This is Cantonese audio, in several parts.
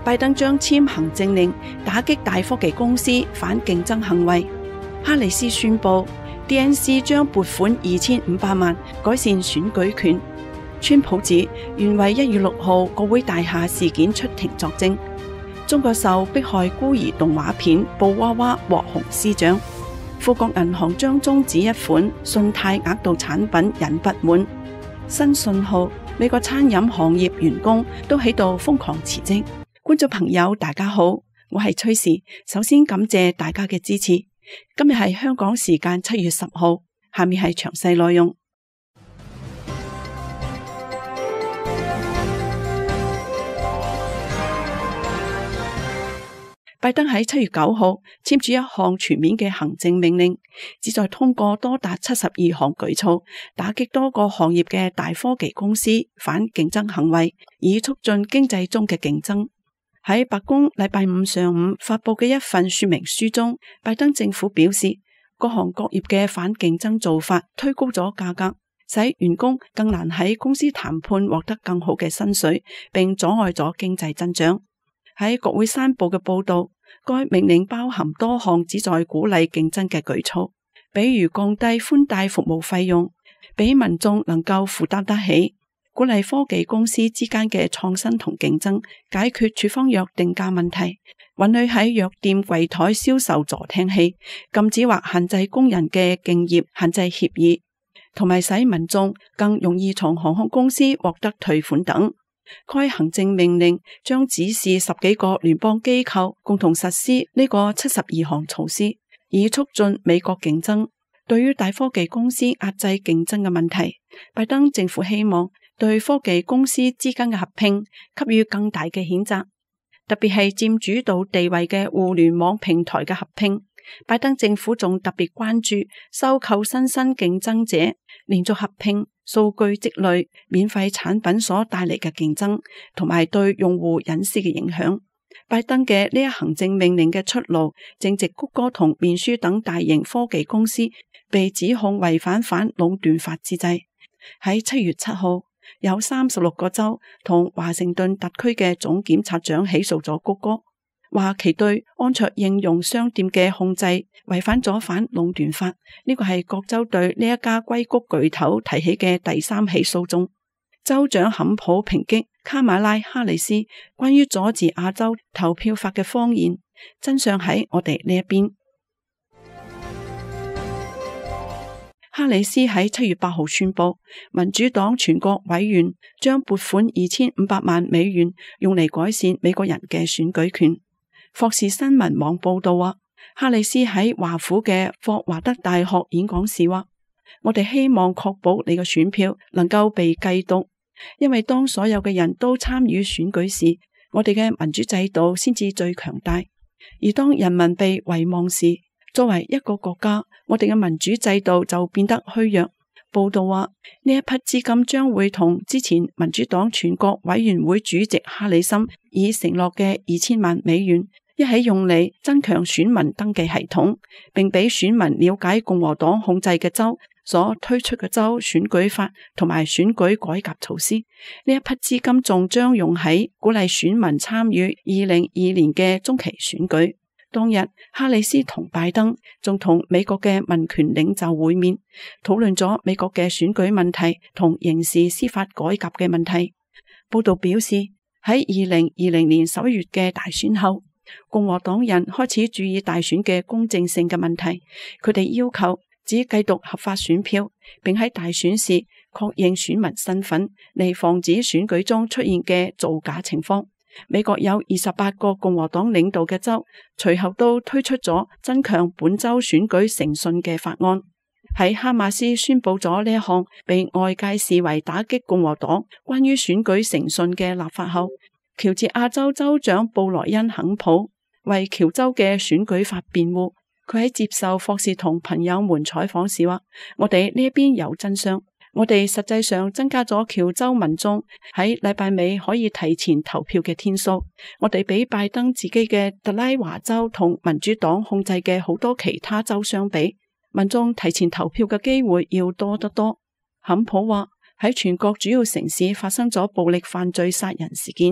拜登將簽行政令打擊大科技公司反競爭行為。哈里斯宣布 DNC 將撥款2500萬改善選舉權。川普指原為1月6號國會大廈事件出庭作證。中國受迫害孤兒動畫片布娃娃獲紅獅獎。富國銀行將終止一款信貸額度產品引不滿。新信號，美國餐飲行業員工都喺度瘋狂辭職。觀眾朋友大家好，我係崔氏，首先感謝大家嘅支持。今日係香港時間7月10號，下面係詳細內容。拜登喺7月9號簽署一項全面嘅行政命令，旨在通過多達72項舉措，打擊多個行業嘅大科技公司反競爭行為，以促進經濟中嘅競爭。喺白宮禮拜五上午發佈嘅一份說明書中，拜登政府表示，各行各業嘅反競爭做法推高咗價格，使員工更難喺公司談判獲得更好嘅薪水，並阻礙咗經濟增長。喺國會山報嘅報道，該命令包含多項旨在鼓勵競爭嘅舉措，比如降低寬帶服務費用，俾民眾能夠負擔得起；鼓勵科技公司之間嘅創新同競爭，解決處方藥定價問題，允許喺藥店櫃台銷售助聽器，禁止或限制工人嘅競業限制協議，同埋使民眾更容易從航空公司獲得退款等。該行政命令將指示10幾個聯邦機構共同實施呢個72項措施，以促進美國競爭。對於大科技公司壓制競爭嘅問題，拜登政府希望對科技公司之間嘅合併給予更大嘅譴責，特別係佔主導地位嘅互聯網平台嘅合併。拜登政府仲特別關注收購新興競爭者、連續合併、數據積累、免費產品所帶嚟嘅競爭，同埋對用戶隱私嘅影響。拜登嘅呢一行政命令嘅出爐，正值谷歌同面書等大型科技公司被指控違反反壟斷法之際。喺7月7號，有36個州同華盛頓特區嘅總檢察長起訴咗谷歌，話其對安卓應用商店嘅控制違反咗反壟斷法。呢個係各州對呢一家硅谷巨頭提起嘅第3起訴訟。州長坎普抨擊卡馬拉哈里斯關於阻止亞洲投票法嘅謊言，真相喺我哋呢一邊。哈里斯喺7月8號宣布，民主黨全國委員將撥款2500萬美元用嚟改善美國人嘅選舉權。霍士新聞網報道話，哈里斯喺華府嘅霍華德大學演講時話，我哋希望確保你嘅選票能夠被計讀，因為當所有嘅人都參與選舉時，我哋嘅民主制度先至最強大。而當人民被遺忘時，作為一個國家，我哋嘅民主制度就變得虛弱。報道話，呢一筆資金將會同之前民主黨全國委員會主席哈里森已承諾嘅2000萬美元一起用嚟增強選民登記系統，並俾選民了解共和黨控制嘅州所推出嘅州選舉法同埋選舉改革措施。呢一筆資金仲將用喺鼓勵選民參與2022年嘅中期選舉。當日，哈里斯同拜登仲同美國嘅民權領袖會面，討論咗美國嘅選舉問題同刑事司法改革嘅問題。報道表示，喺2020年11月嘅大選後，共和黨人開始注意大選嘅公正性嘅問題，佢哋要求只計讀合法選票，並喺大選時確認選民身份，嚟防止選舉中出現嘅造假情況。美國有28個共和黨領導嘅州，隨後都推出咗增強本州選舉誠信嘅法案。喺哈馬斯宣布咗呢一項被外界視為打擊共和黨關於選舉誠信嘅立法後，喬治亞州州長布萊恩肯普為喬州嘅選舉法辯護。佢喺接受霍士同朋友們採訪時話，我哋呢一邊有真相，我哋實際上增加咗喬州民眾喺禮拜尾可以提前投票嘅天數，我哋比拜登自己嘅特拉華州同民主黨控制嘅好多其他州相比，民眾提前投票嘅機會要多得多。肯普話，喺全國主要城市發生咗暴力犯罪殺人事件，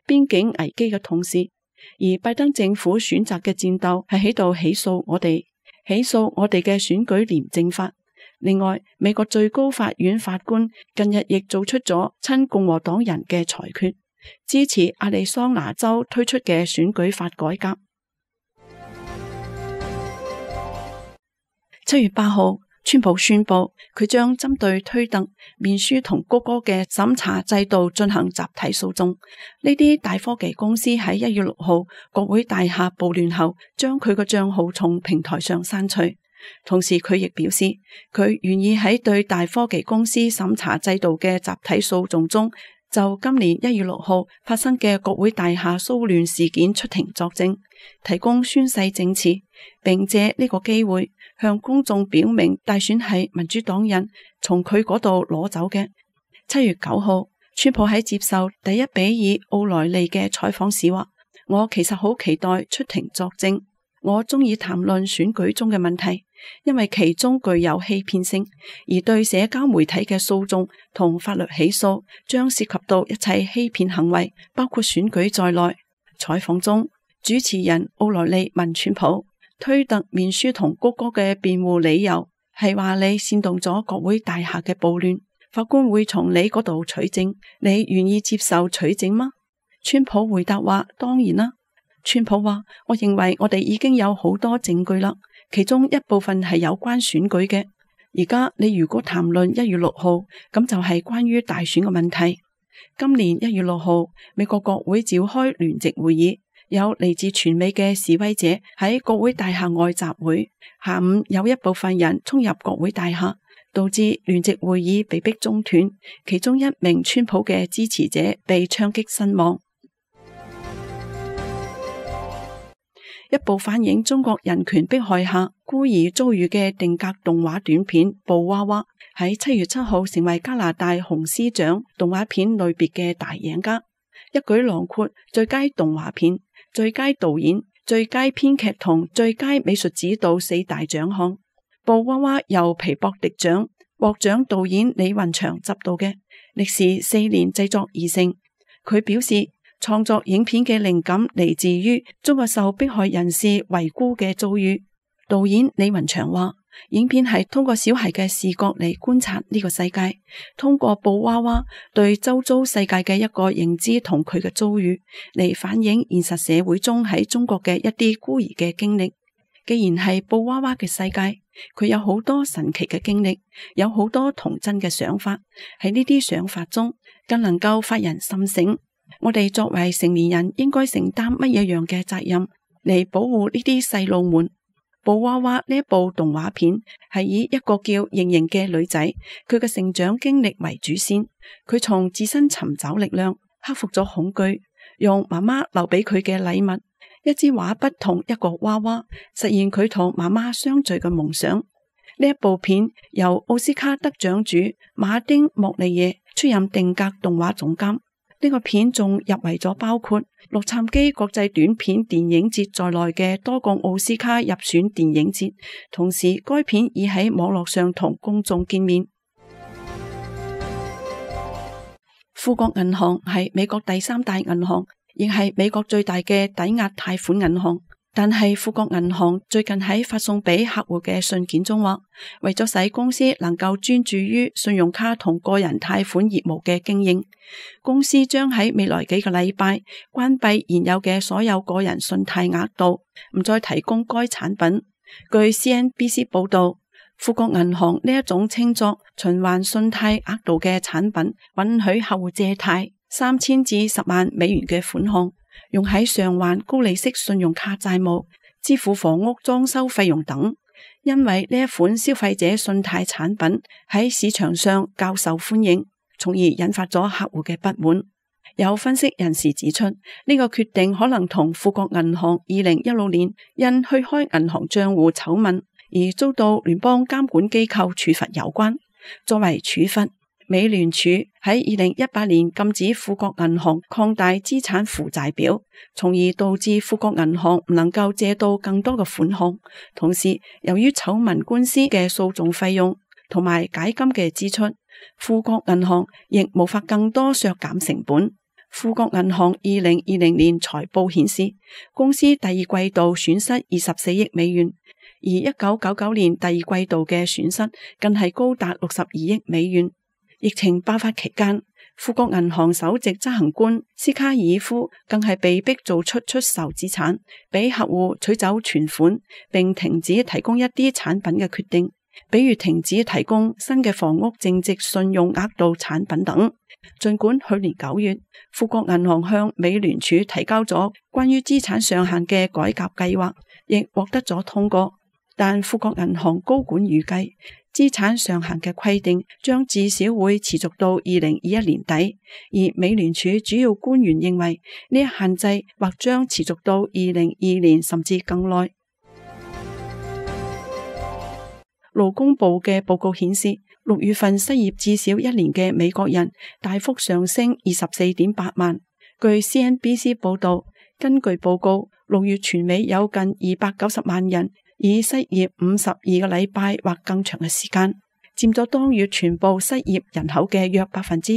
邊境危機嘅同時，而拜登政府選擇嘅戰鬥係喺度起訴我哋嘅選舉廉政法。另外，美國最高法院法官近日亦做出咗親共和黨人嘅裁決，支持亞利桑那州推出嘅選舉法改革。7月8號，川普宣布佢將針對推特、面書同谷歌嘅審查制度進行集體訴訟。呢啲大科技公司喺1月6號國會大廈暴亂後，將佢嘅賬號從平台上刪除。同時，佢亦表示佢願意喺對大科技公司審查制度嘅集體訴訟中，就今年1月6號發生嘅國會大廈騷亂事件出庭作證，提供宣誓證詞，並借呢個機會向公眾表明大選係民主黨人從佢嗰度攞走嘅。7月9號，川普喺接受第一比爾奧萊利嘅採訪時話：我其實好期待出庭作證，我鍾意談論選舉中嘅問題，因為其中具有欺騙性，而對社交媒體嘅訴訟同法律起訴將涉及到一切欺騙行為，包括選舉在內。採訪中，主持人奧萊利問川普，推特、面書同谷歌嘅辯護理由係話你煽動咗國會大廈嘅暴亂，法官會從你嗰度取證，你願意接受取證嗎？川普回答話：當然啦。川普話：我認為我哋已經有好多證據啦，其中一部分係有關選舉嘅。而家你如果談論1月6號，咁就係關於大選嘅問題。今年1月6號，美國國會召開聯席會議，有嚟自全美嘅示威者喺國會大廈外集會。下午有一部分人衝入國會大廈，導致聯席會議被迫中斷，其中一名川普嘅支持者被槍擊身亡。一部反映中國人權迫害下孤兒遭遇嘅定格動畫短片《布娃娃》喺7月7號成為加拿大紅獅獎動畫片類別嘅大贏家，一舉囊括最佳動畫片、最佳導演、最佳編劇同最佳美術指導4大獎項。《布娃娃》由皮博迪獎獲獎導演李雲祥執導嘅，歷時4年製作而成。佢表示，創作影片嘅靈感嚟自於中國受迫害人士遺孤嘅遭遇。導演李雲祥話，影片係通過小孩嘅視覺嚟觀察呢個世界，通過布娃娃對周遭世界嘅一個認知同佢嘅遭遇嚟反映現實社會中喺中國嘅一啲孤兒嘅經歷。既然係布娃娃嘅世界，佢有好多神奇嘅經歷，有好多童真嘅想法，喺呢啲想法中更能夠發人深省。我哋作為成年人應該承擔乜嘢樣嘅責任嚟保護呢啲細路們？布娃娃呢一部動畫片係以一個叫瑩瑩嘅女仔，佢嘅成長經歷為主線。佢從自身尋找力量，克服咗恐懼，用媽媽留俾佢嘅禮物，一支畫筆同一個娃娃，實現佢同媽媽相聚嘅夢想。呢一部片由奧斯卡得獎主馬丁莫利耶出任定格動畫總監。呢個片仲入圍咗包括洛杉磯國際短片電影節在內嘅多個奧斯卡入選電影節，同時該片已喺網絡上同公眾見面。富國銀行係美國第3大銀行，亦係美國最大嘅抵押貸款銀行。但係富國銀行最近喺發送俾客戶嘅信件中話，為咗使公司能夠專注於信用卡同個人貸款業務嘅經營，公司將喺未來幾個禮拜關閉現有嘅所有個人信貸額度，唔再提供該產品。據 CNBC 報道，富國銀行呢一種稱作循環信貸額度嘅產品，允許客戶借貸3000至10萬美元嘅款項，用喺償還高利息信用卡債務、支付房屋裝修費用等。因為呢一款消費者信貸產品喺市場上較受歡迎，從而引發咗客戶嘅不滿。有分析人士指出，呢個決定可能同富國銀行2016年因去開銀行賬戶醜聞而遭到聯邦監管機構處罰有關。作為處罰，美聯儲喺2018年禁止富國銀行擴大資產負債表，從而導致富國銀行唔能夠借到更多嘅款項。同時，由於醜聞官司嘅訴訟費用同埋解金嘅支出，富國銀行亦無法更多削減成本。 富國銀行2020年財報顯示，公司第二季度損失24億美元，而1999年第二季度嘅損失更係高達62億美元。疫情爆發期間，富國銀行首席執行官斯卡爾夫更係被迫做出出售資產，俾客戶取走存款，並停止提供一啲產品嘅決定，比如停止提供新嘅房屋淨值信用額度產品等。儘管去年9月，富國銀行向美聯儲提交咗關於資產上限嘅改革計劃，亦獲得咗通過，但富國銀行高管預計資產上限嘅規定將至少會持續到2021年底，而美聯儲主要官員認為呢一限制或將持續到2022年甚至更耐。勞工部嘅報告顯示，6月份失業至少1年嘅美國人大幅上升24.8萬。據 CNBC 報道，根據報告，6月全美有近290萬人已失業52個禮拜或更長嘅時間，佔咗當月全部失業人口嘅約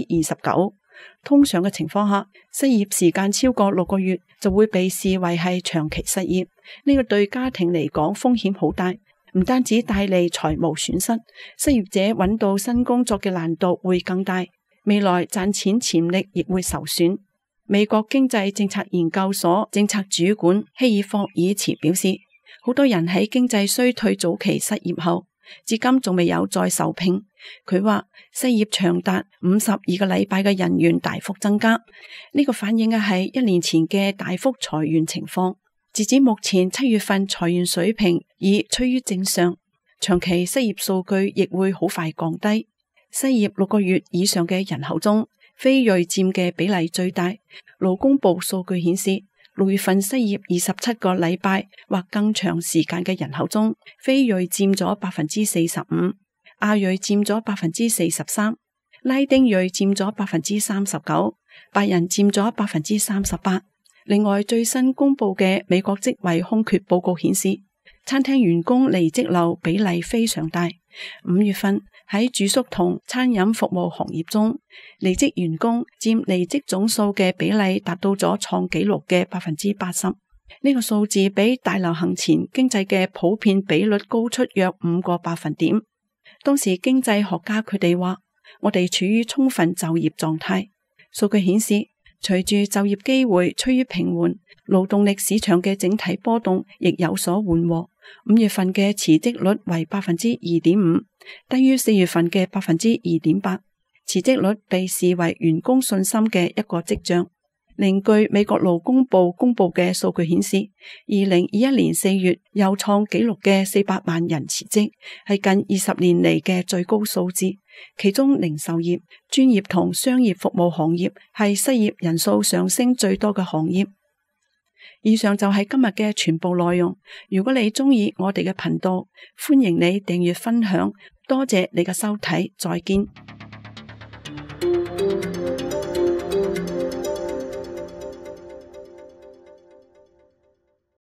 29%。通常嘅情況下，失業時間超過6個月就會被視為係長期失業。呢個對家庭嚟講風險好大，唔單止帶嚟財務損失，失業者揾到新工作嘅難度會更大，未來賺錢潛力亦會受損。美國經濟政策研究所政策主管希爾霍爾茨表示，好多人喺經濟衰退早期失業後，至今仲未有再受聘。佢話失業長達52個禮拜嘅人員大幅增加，呢個反映嘅係1年前嘅大幅裁員情況。截至目前7月份裁員水平已趨於正常，長期失業數據亦會好快降低。失業6個月以上嘅人口中，非裔佔嘅比例最大。勞工部數據顯示，6月份失業27個禮拜或更長時間嘅人口中，非裔佔咗45%，亞裔佔咗43%，拉丁裔佔咗39%，白人佔咗38%。另外，最新公布嘅美國職位空缺報告顯示，餐廳員工離職率比例非常大。5月份喺住宿同餐飲服務行業中，離職員工佔離職總數嘅比例達到咗創紀錄嘅80%。呢個數字比大流行前經濟嘅普遍比率高出約5個百分點。當時經濟學家佢哋話，我哋處於充分就業狀態。數據顯示，隨住就業機會趨於平緩，勞動力市場嘅整體波動亦有所緩和。5月份嘅辭職率為 2.5%， 低於4月份嘅 2.8%。辭職率被視為員工信心嘅一個跡象。另據美國勞工部公布嘅數據顯示，2021年4月又創紀錄嘅400萬人辭職，係近20年嚟嘅最高數字。其中零售業、專業同商業服務行業係失業人數上升最多嘅行業。以上就係今日嘅全部內容。如果你鍾意我哋嘅頻道，歡迎你訂閱分享。多謝你嘅收睇，再見。